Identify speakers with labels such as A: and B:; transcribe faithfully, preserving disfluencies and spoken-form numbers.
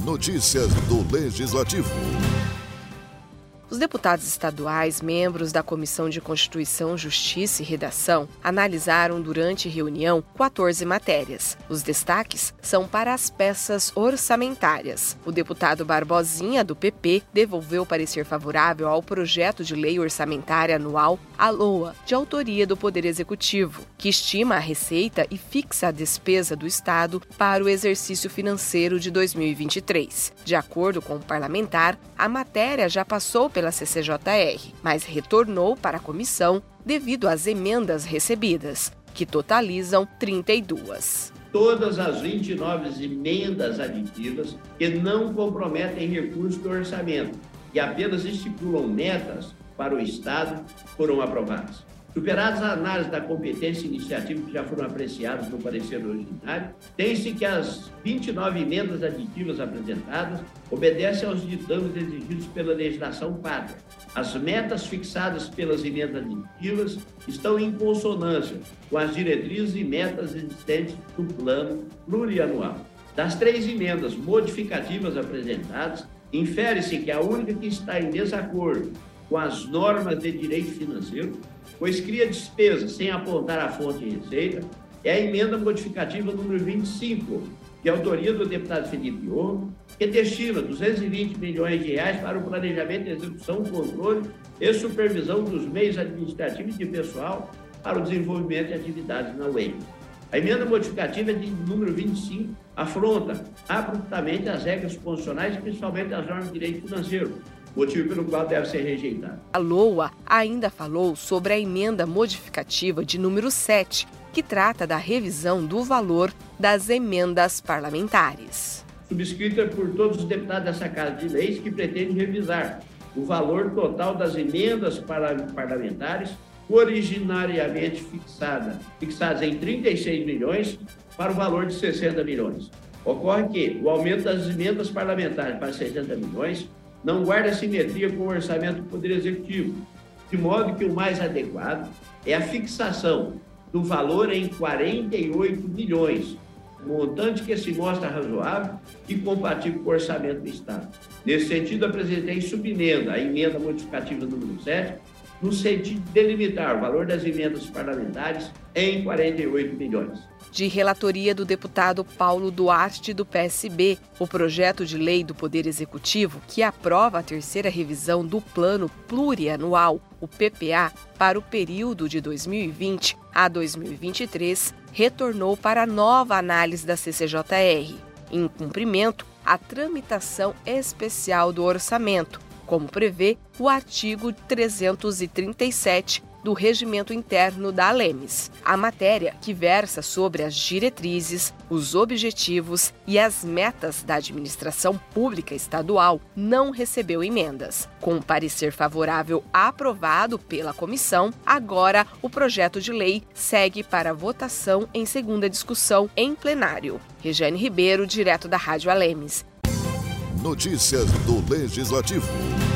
A: Notícias do Legislativo.
B: Os deputados estaduais, membros da Comissão de Constituição, Justiça e Redação, analisaram durante reunião quatorze matérias. Os destaques são para as peças orçamentárias. O deputado Barbosinha, do P P, devolveu parecer favorável ao projeto de lei orçamentária anual, a LOA, de autoria do Poder Executivo, que estima a receita e fixa a despesa do Estado para o exercício financeiro de dois mil e vinte e três. De acordo com o parlamentar, a matéria já passou pela C C J R, mas retornou para a comissão devido às emendas recebidas, que totalizam trinta e duas.
C: Todas as vinte e nove emendas aditivas que não comprometem recursos do orçamento e apenas estipulam metas para o Estado foram aprovadas. Superadas as análises da competência e iniciativa que já foram apreciadas no parecer originário, tem-se que as vinte e nove emendas aditivas apresentadas obedecem aos ditames exigidos pela legislação pátria. As metas fixadas pelas emendas aditivas estão em consonância com as diretrizes e metas existentes do plano plurianual. Das três emendas modificativas apresentadas, infere-se que a única que está em desacordo com as normas de direito financeiro, pois cria despesas sem apontar a fonte de receita, é a emenda modificativa número vinte e cinco, de autoria do deputado Felipe Ouro, que destina duzentos e vinte milhões de reais para o planejamento, execução, controle e supervisão dos meios administrativos e de pessoal para o desenvolvimento de atividades na U E M. A emenda modificativa de número vinte e cinco afronta abruptamente as regras constitucionais, principalmente as normas de direito financeiro, motivo pelo qual deve ser rejeitado.
B: A LOA ainda falou sobre a emenda modificativa de número sete, que trata da revisão do valor das emendas parlamentares.
C: Subscrita por todos os deputados dessa Casa de Leis, que pretende revisar o valor total das emendas parlamentares, originariamente fixada, fixadas em trinta e seis milhões, para o valor de sessenta milhões. Ocorre que o aumento das emendas parlamentares para sessenta milhões não guarda simetria com o orçamento do Poder Executivo, de modo que o mais adequado é a fixação do valor em quarenta e oito milhões, montante que se mostra razoável e compatível com o orçamento do Estado. Nesse sentido, apresentei subemenda, a emenda modificativa número sete, no sentido de delimitar o valor das emendas parlamentares em quarenta e oito milhões.
B: De relatoria do deputado Paulo Duarte, do P S B, o projeto de lei do Poder Executivo que aprova a terceira revisão do Plano Plurianual, o P P A, para o período de dois mil e vinte a dois mil e vinte e três, retornou para nova análise da C C J R, em cumprimento à tramitação especial do orçamento, como prevê o artigo trezentos e trinta e sete do Regimento Interno da Alemes. A matéria, que versa sobre as diretrizes, os objetivos e as metas da administração pública estadual, não recebeu emendas. Com o parecer favorável aprovado pela comissão, agora o projeto de lei segue para votação em segunda discussão em plenário. Regiane Ribeiro, direto da Rádio Alemes.
A: Notícias do Legislativo.